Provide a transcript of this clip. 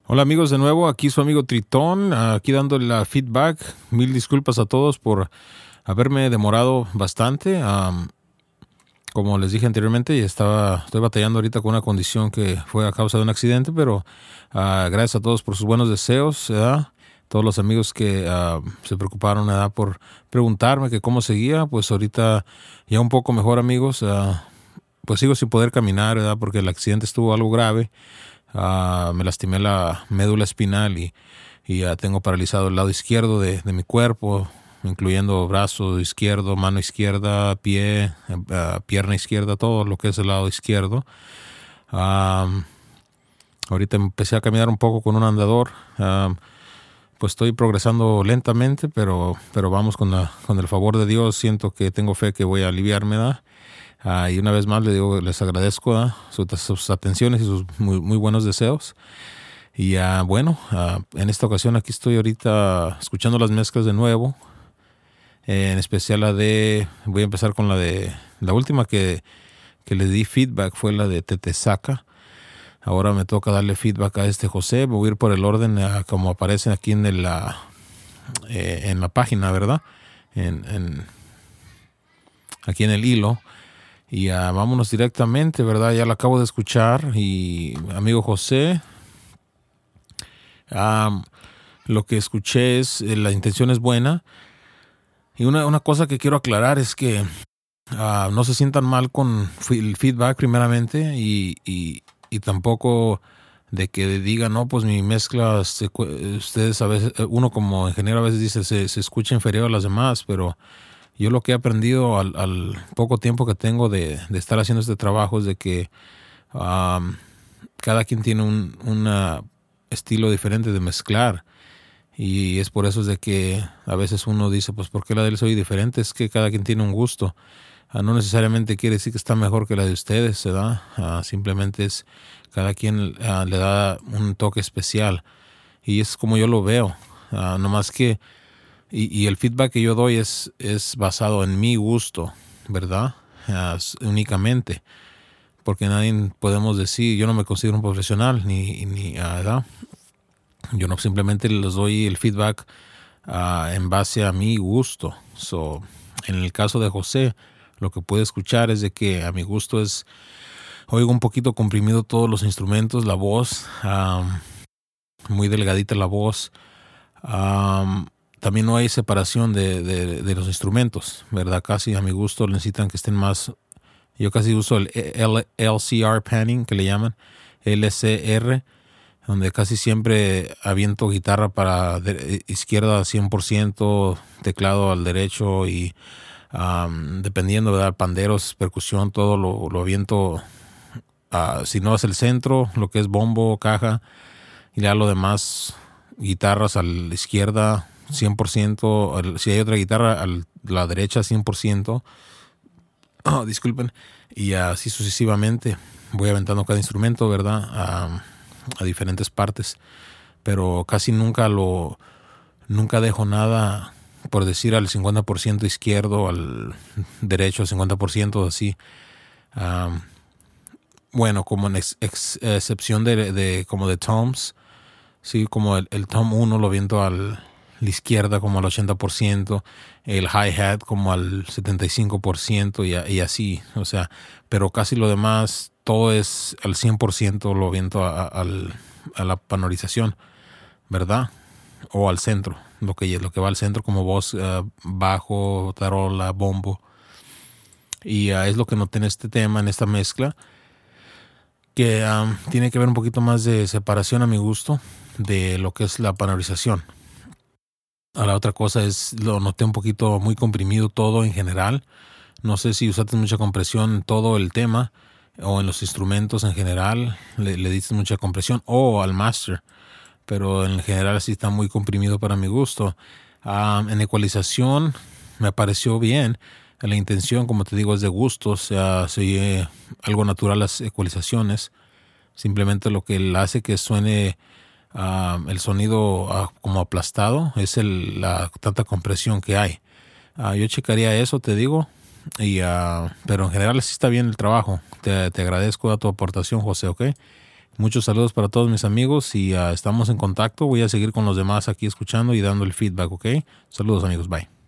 Hola amigos, de nuevo, aquí su amigo Tritón, aquí dándole la feedback. Mil disculpas a todos por haberme demorado bastante. Como les dije anteriormente, estoy batallando ahorita con una condición que fue a causa de un accidente, pero gracias a todos por sus buenos deseos, ¿verdad? Todos los amigos que se preocuparon, ¿verdad?, por preguntarme que cómo seguía. Pues ahorita ya un poco mejor, amigos. Pues sigo sin poder caminar, ¿verdad?, porque el accidente estuvo algo grave. Me lastimé la médula espinal y ya tengo paralizado el lado izquierdo de mi cuerpo, incluyendo brazo izquierdo, mano izquierda, pie, pierna izquierda, todo lo que es el lado izquierdo. Ahorita empecé a caminar un poco con un andador. Pues estoy progresando lentamente, pero vamos con el favor de Dios. Siento que tengo fe que voy a aliviarme, ¿verdad? Y una vez más les agradezco sus atenciones y sus muy buenos deseos. Y en esta ocasión aquí estoy ahorita escuchando las mezclas de nuevo. En especial voy a empezar con la última que le di feedback, fue la de Tetesaca. Ahora me toca darle feedback a José. Voy a ir por el orden como aparece aquí en la página, ¿verdad? Aquí en el hilo. Y vámonos directamente, ¿verdad? Ya la acabo de escuchar. Y amigo José, lo que escuché la intención es buena. Y una cosa que quiero aclarar es que no se sientan mal con el feedback primeramente y tampoco de que digan, no, pues mi mezcla, ustedes a veces, uno como ingeniero a veces dice se escucha inferior a las demás, pero yo lo que he aprendido al poco tiempo que tengo de estar haciendo este trabajo es de que cada quien tiene un estilo diferente de mezclar. Y es por eso es de que a veces uno dice, pues ¿por qué la de él soy diferente? Es que cada quien tiene un gusto. No necesariamente quiere decir que está mejor que la de ustedes, ¿verdad? Simplemente es cada quien le da un toque especial. Y es como yo lo veo. No más que y el feedback que yo doy es basado en mi gusto, ¿verdad? Únicamente. Porque nadie podemos decir, yo no me considero un profesional, ni ¿verdad? Yo no simplemente les doy el feedback en base a mi gusto. En el caso de José, lo que puede escuchar es de que a mi gusto oigo un poquito comprimido todos los instrumentos, la voz, muy delgadita la voz. También no hay separación de los instrumentos, ¿verdad? Casi a mi gusto necesitan que estén más. Yo casi uso el LCR panning, que le llaman, LCR, donde casi siempre aviento guitarra para izquierda 100%, teclado al derecho y dependiendo, ¿verdad? Panderos, percusión, todo lo aviento. Si no es el centro, lo que es bombo, caja, y ya lo demás, guitarras a la izquierda 100%, si hay otra guitarra a la derecha 100%. Disculpen. Y así sucesivamente voy aventando cada instrumento, ¿verdad? A diferentes partes, pero casi nunca dejo nada, por decir, al 50% izquierdo, al derecho, al 50%, así. Bueno, como en excepción como de toms, sí, como el tom 1 lo viento a la izquierda como al 80%, el hi-hat como al 75% y así, o sea, pero casi lo demás, todo es al 100% lo viento a la panorización, ¿verdad? O al centro, lo que va al centro como voz, bajo, tarola, bombo. Y es lo que noté en este tema, en esta mezcla, que tiene que ver un poquito más de separación a mi gusto de lo que es la panorización. La otra cosa lo noté un poquito muy comprimido todo en general. No sé si usaste mucha compresión en todo el tema o en los instrumentos en general, le diste mucha compresión o al master, pero en general sí está muy comprimido para mi gusto. En ecualización me pareció bien. La intención, como te digo, es de gusto, o sea, soy algo natural las ecualizaciones. Simplemente lo que hace que suene el sonido como aplastado es la tanta compresión que hay. Yo checaría eso, te digo, pero en general sí está bien el trabajo. Te agradezco a tu aportación, José, ¿ok? Muchos saludos para todos mis amigos y estamos en contacto. Voy a seguir con los demás aquí escuchando y dando el feedback, ¿ok? Saludos amigos, bye.